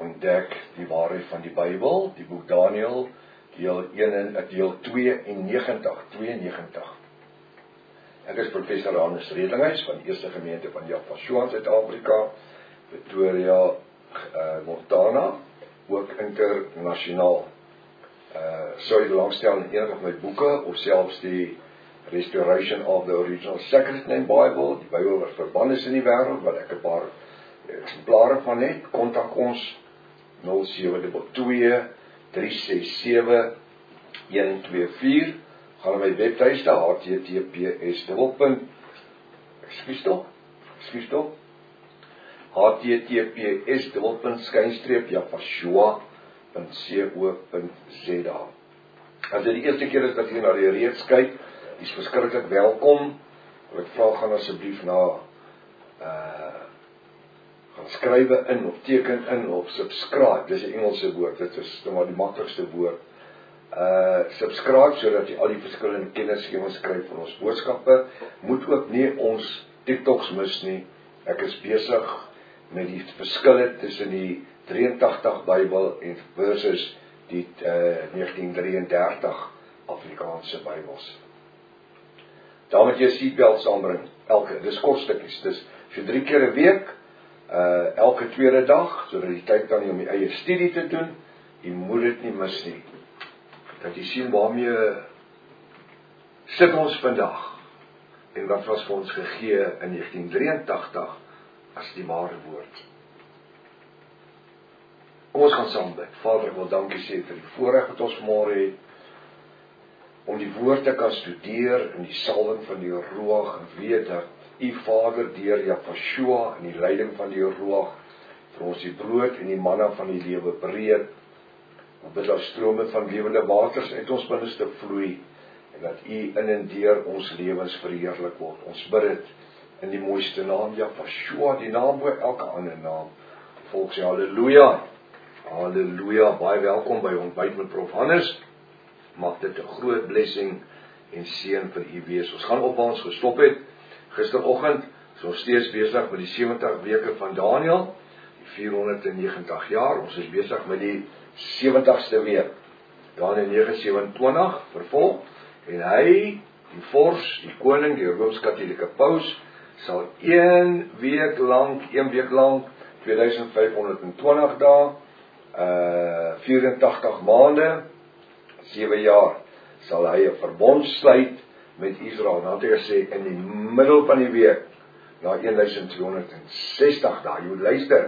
ontdek die waarheid van die Bybel, die boek Daniël, deel 92. Ek is professor Hannes Redinghuis van die Eerste Gemeente van Jaffa in Suid-Afrika, Pretoria, Montana, ook internasionaal. Sou jy belangstel in enige van my boeke, of selfs die Restoration of the Original Sacred Name Bible, die Bybel wat verband is in die wêreld, wat ek 'n paar eksemplare van het, kontak ons 0722-367-124, gaan na my webtuiste, https://jaffa.co.za. As dit die eerste keer is dat jy na die reeks kyk, jy is verskriklik welkom. Ek vra gaan asseblief na gaan skrywe in of teken in of subscribe, dis 'n Engelse woord, dit is nou maar die maklikste woord. Subscribe sodat jy al die verskillende kennisgewings kry van ons boodskappe. Moet ook nie ons TikToks mis nie. Ek is besig met die verskille tussen die 83 Bybel en versus die 1933 Afrikaanse Bybels. Daar moet jy 'n seatbelt saambring, dis kortstukkies, dis so 3 keer 'n week, elke tweede dag, sodat jy tyd kan om die eie studie te doen. Jy moet dit nie mis nie. Dat jy sien waarmee sit ons vandag, en wat was vir ons gegee in 1983 as die ware woord. Kom ons gaan saam bid. Vader, ek wil dankie sê vir die voorreg wat ons vanmôre het, om die woord te kan studeer in die salwing van die Ruach, en weet dat U Vader deur Jaffa en die leiding van die Ruach vir ons die brood en die manna van die lewe breek. Ons bid dat strome van lewende waters uit ons binneste vloei, en dat U in en deur ons lewens verheerlik word. Ons bid dit in die mooiste naam, Jaffa, die naam bo elke ander naam. Volk sê halleluja, halleluja, baie welkom by ontbyt met Prof Hannes. Mag dit 'n groot blessing en seën vir U wees. Ons gaan op waar ons gestop het. Gisteroggend is ons steeds besig met die 70 weke van Daniël, die 490 jaar. Ons is besig met die 70ste week. Daniël 9:27 vervolg, en hy, die vors, die koning, die Rooms-Katolieke paus, sal 1 week lang, 2520 dae, 84 maande, 7 jaar, sal hy 'n verbond sluit met Israel. Nou het hy gesê, in die middel van die week, na 1260 dae, jy moet luister,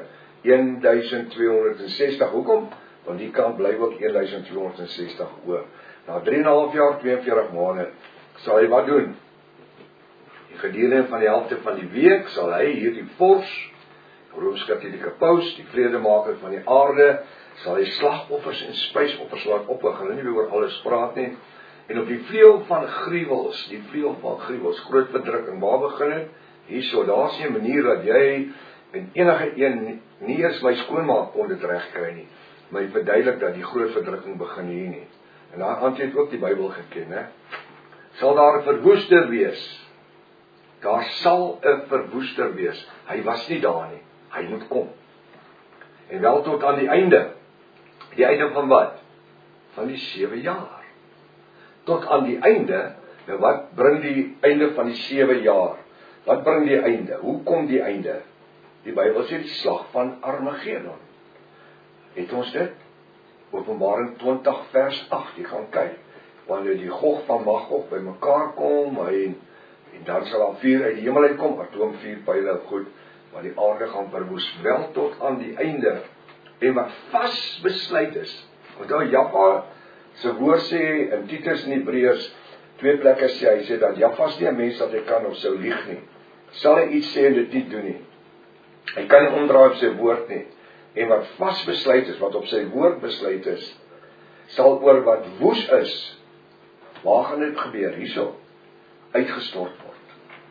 1260, hoekom? Want die kant bly ook 1260 oor. Na 3,5 jaar, 42 maande, sal hy wat doen? Die gedurende van die helfte van die week, sal hy hierdie vors, Rooms-Katolieke paus, die vredemaker van die aarde, sal hy slagoffers en spysoffers laat oprig. Hulle nie oor alles praat nie. En op die vleuel van gruwels, groot verdrukking, waar begin het? Hierso, daar is 'n manier dat jy en enige een nie eens my skoonmaak kon dit reg kry nie. Maar hy verduidelik dat die groot verdrukking begin hier nie. En daar het ook die Bybel geken, hè? Sal daar 'n verwoester wees? Daar sal 'n verwoester wees. Hy was nie daar nie. Hy moet kom. En wel tot aan die einde. Die einde van wat? Van die 7 jaar. Tot aan die einde, nou wat bring die einde van die 7 jaar? Wat bring die einde? Hoe kom die einde? Die Bybel sê die slag van Armageddon. Het ons dit? Openbaring 20 vers 8, jy gaan kyk. Wanneer die Gog van Magog by mekaar kom, en dan sal daar vuur uit die hemel uitkom, atoomvuurpyle, goed, maar die aarde gaan verwoes, wel tot aan die einde. En wat vas besluit is, onthou Jaffa se woord sê in Titus en Hebreërs, 2 plekke sê hy sê dat Jaffa's nie 'n mens dat hy kan of sou lieg nie. Sal hy iets sê en dit nie doen nie. Hy kan nie omdraai op sy woord nie. En wat vas besluit is, wat op sy woord besluit is, sal oor wat woes is, waar gaan dit gebeur? Hierso, uitgestort word.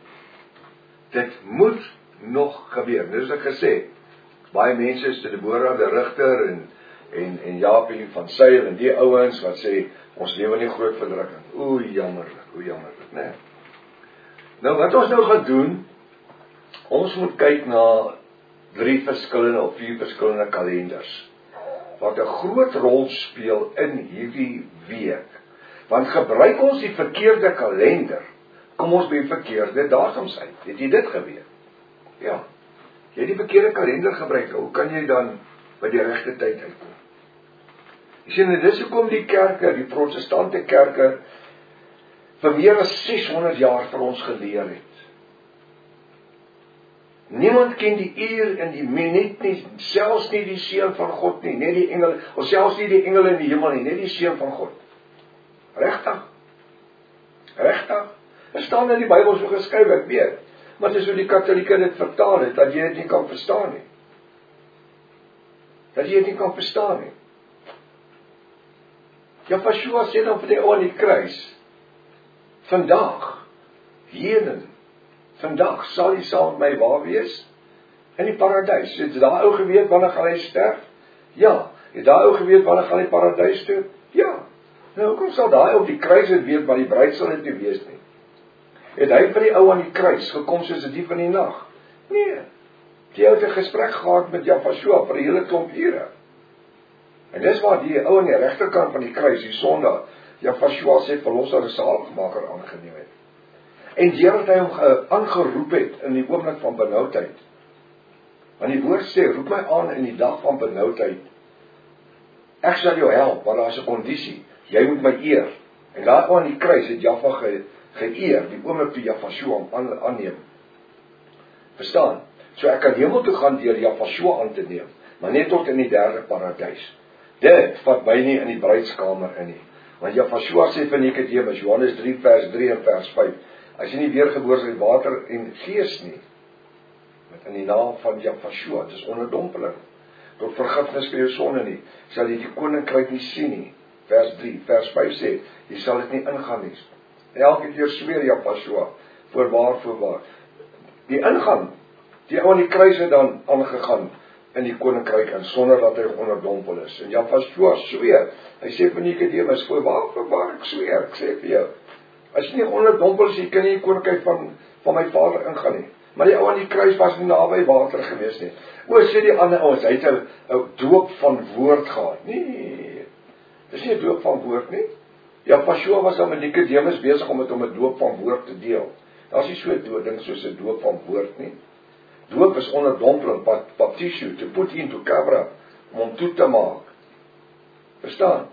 Dit moet nog gebeur. Dis ek gesê, baie mense is Deborah de Rigter en Jaapie van Sail en die ouens wat sê, ons lewe in 'n groot verdrukking. Jammerlik, né? Nou wat ons nou gaan doen, ons moet kyk na 3 verskillende of 4 verskillende kalenders. wat 'n groot rol speel in hierdie week. Want gebruik ons die verkeerde kalender, kom ons by die verkeerde datums uit. Het jy dit geweet? Ja. Jy het die verkeerde kalender gebruik, hoe kan jy dan by die regte tyd uitkom? Jy sien, dis hoekom die kerke, die protestante kerke, vir meer as 600 jaar vir ons geleer het. Niemand ken die uur en die minuut nie, selfs nie die Seun van God nie, net die engele, of selfs nie die engele in die hemel nie, net die Seun van God. Regtig? Regtig? Dit staan in die Bybel so geskryf, ek weet, maar dis hoe die Katolieke dit vertaal het, dat jy dit nie kan verstaan nie. Dat jy dit nie kan verstaan nie. Yeshua sê dan vir die ou aan die kruis, vandag, hierin, vandag sal jy saam met my waar wees? In die paradys. Het daai ou geweet wanneer gaan hy sterf? Ja. Het daai ou geweet wanneer gaan hy paradys toe? Ja. Nou, hoekom sal daai ou op die kruis het weet, maar die bruid sal dit nie wees nie? Het hy vir die ou aan die kruis gekom soos 'n dief in die nag? Nee. Die ou het 'n gesprek gehad met Yeshua vir 'n hele klomp ure. En dis waar die ou aan die regterkant van die kruis, die Sondag, Yeshua sê verlosser en saligmaker aangeneem het. En deurdat hy hom aangeroep het in die oomblik van benoudheid. Want die woord sê, roep my aan in die dag van benoudheid. Ek sal jou help, maar daar is 'n kondisie. Jy moet my eer. En daar aan die kruis het Jaffa geëer, die oomblik toe Yeshua hom aanneem. Verstaan? So ek kan hemel toe gaan deur Yeshua aan te neem, maar net tot in die derde paradys. Dit vat my nie in die bruidskamer in nie. Want Yeshua sê vir Nikodemus, Johannes 3 vers 3 en vers 5, as jy nie weergebore is uit water en gees nie, met in die naam van Yeshua, dit is onderdompeling, tot vergifnis vir jou sonde nie, sal jy die koninkryk nie sien nie. Vers 3, vers 5 sê, jy sal dit nie ingaan nie. Elke keer sweer Yeshua, voorwaar. Die ingang, die ou aan die kruis het dan aangegaan in die koninkryk en sonder dat hy onderdompel is. En Yeshua sweer, hy sê vir Nikodemus, voorwaar, ek sweer, ek sê vir jou, as jy nie onderdompel is, jy kan nie die koninkryk van my Vader ingaan nie. Maar die ou aan die kruis was nie naby water gewees nie. Sê die ander ouens, hy het 'n doop van woord gehad. Nee, dis nie 'n doop van woord nie. Yeshua was dan met Nikodemus besig om met hom 'n doop van woord te deel. Daar is nie so 'n ding soos 'n doop van woord nie. Doop is onderdompeling, baptisio, to put in, to cover up, om hom toe te maak. Verstaan?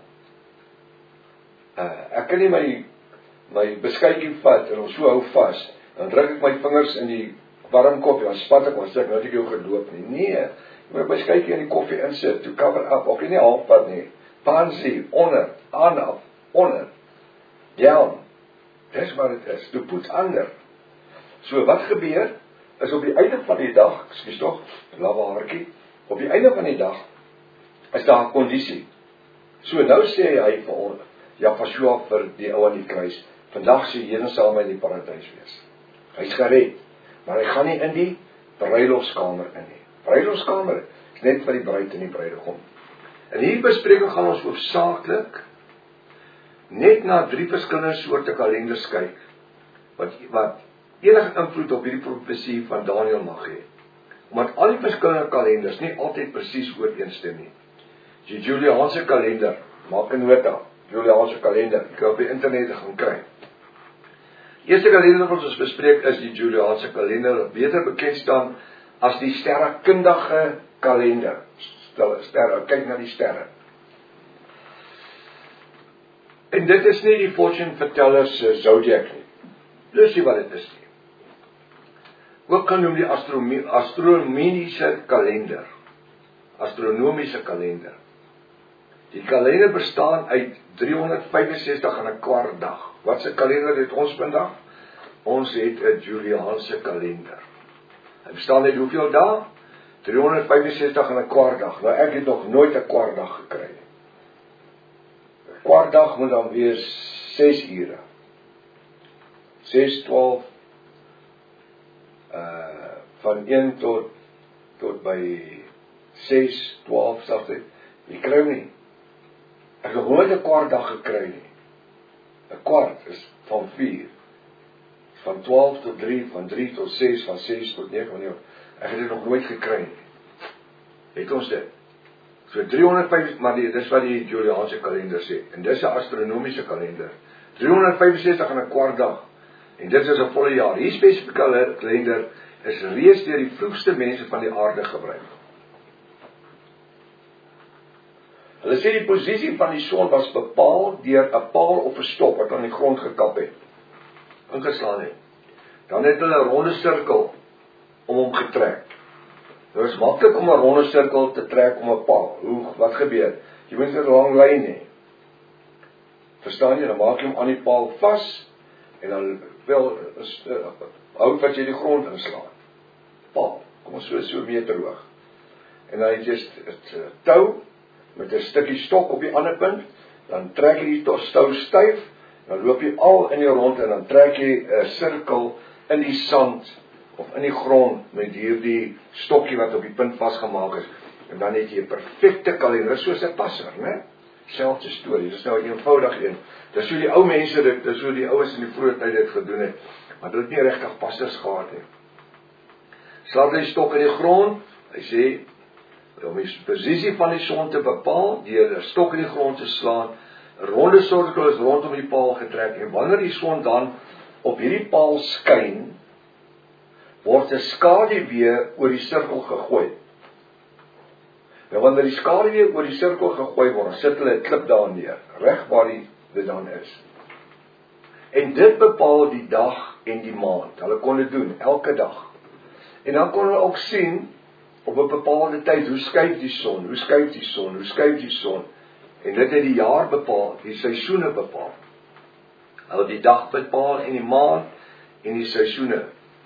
Ek kan nie my beskuitjie vat en hom so hou vas, dan druk ek my vingers in die warm koffie, dan spat ek, want sê ek, nou het ek jou gedoop nie. Nee, jy moet my beskuitjie in die koffie insit, to cover up, ook nie halfpad nie. Pansie, onder, aan, onder, down. Dis wat het is, to put under. So wat gebeur, is op die einde van die dag, ekskuus tog, lawa haartjie, op die einde van die dag, is daar 'n kondisie. So nou sê hy vir ons, Yeshua vir die ou aan die kruis, vandag sê jy saam met my in die paradys wees. Hy's gered, maar hy gaan nie in die bruilofskamer in nie. Bruilofskamer is net vir die bruid en die bruidegom. In hierdie bespreking gaan ons hoofsaaklik net na 3 verskillende soorte kalenders kyk, wat enige invloed op hierdie profesie van Daniël mag hê. Omdat al die verskillende kalenders nie altyd presies ooreenstem nie. Die Juliaanse kalender, maak 'n nota, Juliaanse kalender, jy kan op die internet gaan kry. Eerste kalender wat ons bespreek is die Juliaanse kalender, wat beter bekend staan as die sterrekundige kalender. Sterre, kyk na die sterre. En dit is nie die fortune vertellers zodiac nie. Dis nie wat dit is nie. Ook kan noem die astronomiese kalender. Astronomiese kalender. Die kalender bestaan uit 365 en 'n kwart dag. Wat se kalender het ons vandag? Ons het 'n Juliaanse kalender. Hy bestaan uit hoeveel dae? 365 en 'n kwart dag. Nou ek het nog nooit 'n kwart dag gekry nie. 'n Kwart dag moet dan wees 6 ure. 6, 12 van 1 tot by 6, 12 sagte. Jy kry nie. Ek het nooit 'n kwart dag gekry nie. 'n Kwart is van 4. Van 12 tot 3, van 3 tot 6, van 6 tot 9, van 9. Ek het dit nog nooit gekry nie. Het ons dit? So 305, maar dis wat die Juliaanse kalender sê. En dis 'n astronomiese kalender. 365 en 'n kwart dag. En dit is 'n volle jaar. Hierdie spesifieke kalender is reeds deur die vroegste mense van die aarde gebruik. Hulle sê die posisie van die son was bepaal deur 'n paal of 'n stok wat aan die grond gekap het, ingeslaan het. Dan het hulle 'n ronde sirkel om hom getrek. Dit is maklik om 'n ronde sirkel te trek om 'n paal. Wat gebeur? Jy moet 'n lang lyn hê. Verstaan jy? Dan maak jy hom aan die paal vas en dan hout wat jy die grond inslaan. Paal, kom ons so meter hoog. En dan het jy 'n tou met 'n stukkie stok op die ander punt, dan trek jy die tou styf, dan loop jy al in die rond en dan trek jy 'n sirkel in die sand of in die grond met hierdie stokkie wat op die punt vasgemaak is. En dan het jy 'n perfekte kalender, soos 'n passer, né? Selfde storie, dis nou 'n eenvoudige een. Dis hoe die ou mense dit, dis hoe die oues in die vroeë tyd dit gedoen het, maar hulle het nie regtig passers gehad nie. Slaan die stok in die grond, hy sê, om die posisie van die son te bepaal, deur 'n stok in die grond te slaan, 'n ronde sirkel is rondom die paal getrek, en wanneer die son dan op hierdie paal skyn, word 'n skaduwee oor die sirkel gegooi. Nou wanneer die skaduwee oor die sirkel gegooi word, sit hulle 'n klip daar neer, reg waar dit dan is. En dit bepaal die dag en die maand. Hulle kon dit doen elke dag. En dan kon hulle ook sien op 'n bepaalde tyd hoe skuif die son, hoe skuif die son, hoe skuif die son. En dit het die jaar bepaal, die seisoene bepaal. Hulle die dag bepaal en die maand en die seisoene.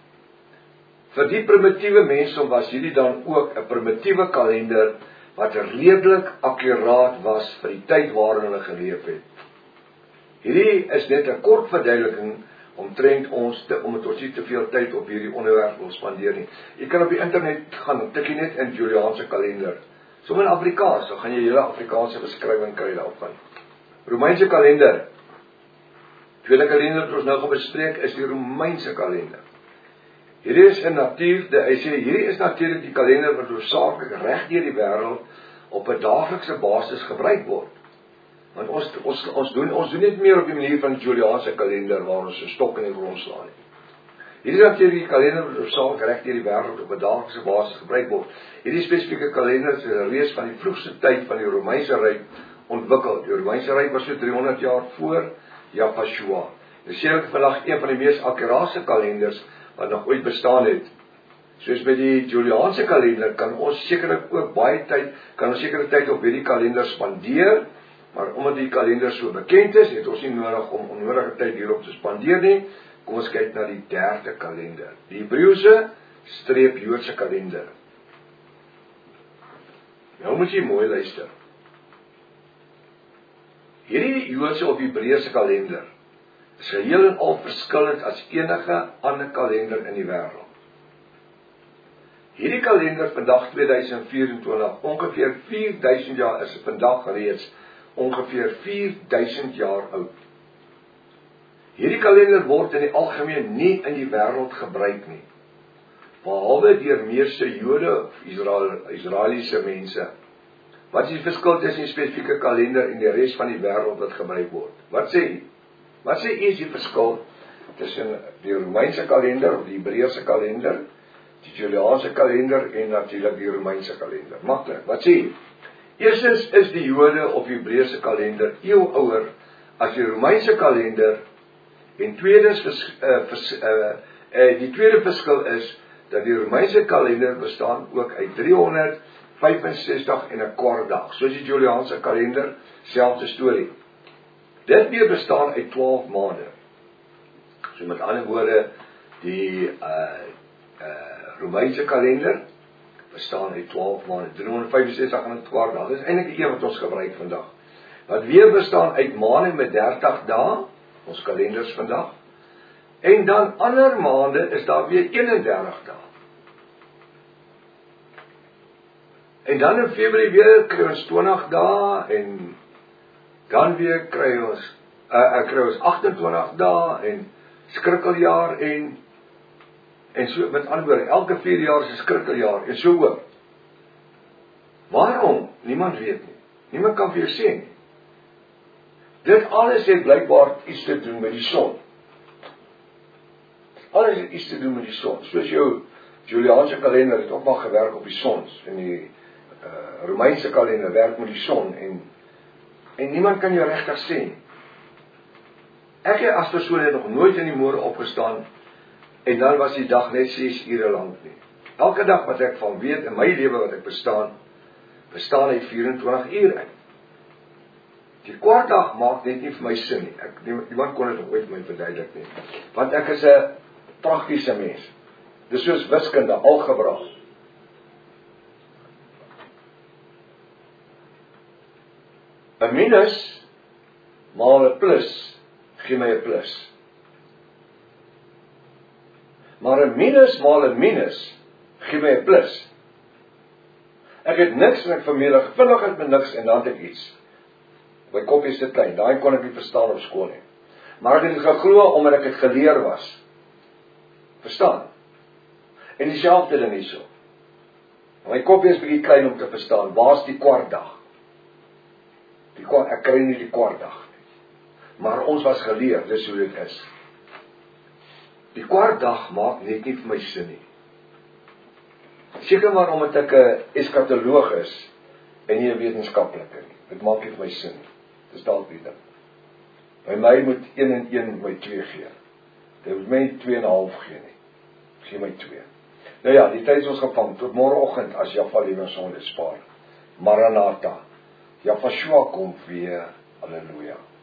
Vir die primitiewe mense was hierdie dan ook 'n primitiewe kalender wat redelik akkuraat was vir die tyd waarin hulle geleef het. Hierdie is net 'n kort verduideliking omtrent omdat ons nie te veel tyd op hierdie onderwerp wil spandeer nie. Jy kan op die internet gaan, tik jy net in Juliaanse kalender. Soms in Afrikaans, dan gaan jy hele Afrikaanse beskrywing kry daarvan. Romeinse kalender. Tweede kalender wat ons nou gaan bespreek is die Romeinse kalender. Hierdie is 'n hy sê hierdie is natuurlik die kalender wat hoofsaaklik reg deur die wêreld op 'n daaglikse basis gebruik word. Want ons doen net meer op die manier van die Juliaanse kalender waar ons 'n stok in die grond slaan. Hierdie is natuurlik die kalender wat hoofsaaklik reg deur die wêreld op 'n daaglikse basis gebruik word. Hierdie spesifieke kalender is reeds van die vroegste tyd van die Romeinse Ryk ontwikkel. Die Romeinse Ryk was so 300 jaar voor Joshua. Dis sekerlik vandag een van die mees akkurate kalenders wat nog ooit bestaan het. Soos by die Juliaanse kalender kan ons sekerlik ook baie tyd op hierdie kalender spandeer, maar omdat die kalender so bekend is, het ons nie nodig om onnodige tyd hierop te spandeer nie. Kom ons kyk na die derde kalender, die Hebreëse / Joodse kalender. Nou moet jy mooi luister. Hierdie Joodse of Hebreëse kalender is geheel en al verskillend as enige ander kalender in die wêreld. Hierdie kalender vandag 2024, ongeveer 4000 jaar is vandag reeds ongeveer 4000 jaar oud. Hierdie kalender word in die algemeen nie in die wêreld gebruik nie, behalwe deur meeste Jode of Israeliese mense. Wat is die verskil tussen die spesifieke kalender en die res van die wêreld wat gebruik word? Wat sê is die verskil tussen die Romeinse kalender of die Hebreëse kalender, die Juliaanse kalender en natuurlik die Romeinse kalender? Maklik, wat sê jy? Eerstens is die Jode of Hebreëse kalender eeu ouer as die Romeinse kalender, en tweedens die tweede verskil is dat die Romeinse kalender bestaan ook uit 365 en 'n kwart dag, soos die Juliaanse kalender, selfde storie. Dit weer bestaan uit 12 maande. So met ander woorde, die Romeinse kalender bestaan uit 12 maande, 365 en 'n kwart dag. Dit is eintlik die een wat ons gebruik vandag. Wat weer bestaan uit maande met 30 dae, ons kalenders vandag. En dan ander maande is daar weer 31 dae. En dan in Februarie weer kry ons 20 dae en dan weer kry ons 28 dae en skrikkeljaar en so met ander woorde, elke 4 jaar is 'n skrikkeljaar en so ook. Waarom Niemand weet nie. Niemand kan vir jou sê nie. Dit alles het blykbaar iets te doen met die son. Alles het iets te doen met die son. Soos jou Juliaanse kalender het ook maar gewerk op die son. En die Romeinse kalender werk met die son. En niemand kan jou regtig sê nie. Ek het as persoon het nog nooit in die môre opgestaan en dan was die dag net 6 ure lank nie. Elke dag wat ek van weet in my lewe wat ek bestaan uit 24 uur uit. Die kwartdag maak net nie vir my sin nie. Iemand kon dit nog ooit vir my verduidelik nie. Want ek is 'n praktiese mens. Dis soos wiskunde, algebra. Een minus maal 'n plus gee my 'n plus. Maar 'n minus maal 'n minus gee my 'n plus. Ek het niks en ek vermeerder vinnig met niks en dan het ek iets. My kop is te klein, daai kon ek nie verstaan op skool nie. Maar ek het dit geglo omdat ek het geleer was. Verstaan? En dieselfde ding hierso. My kop is bietjie klein om te verstaan, waar's die kwartdag? Ek kry nie die kwartdag nie. Maar ons was geleer, dis hoe dit is. Die kwartdag maak net nie vir my sin nie. Seker maar omdat ek 'n eskatoloog is en nie 'n wetenskaplike nie. Dit maak nie vir my sin nie. Dis dalk die ding. By my moet 1 en 1 my 2 gee. Dit moet my 2,5 gee nie. Gee my 2. Nou ja, die tyd is ons gevang. Tot môreoggend as Jahwe liewe sonde spaar. Maranatha. Jahwe kom weer. Halleluja.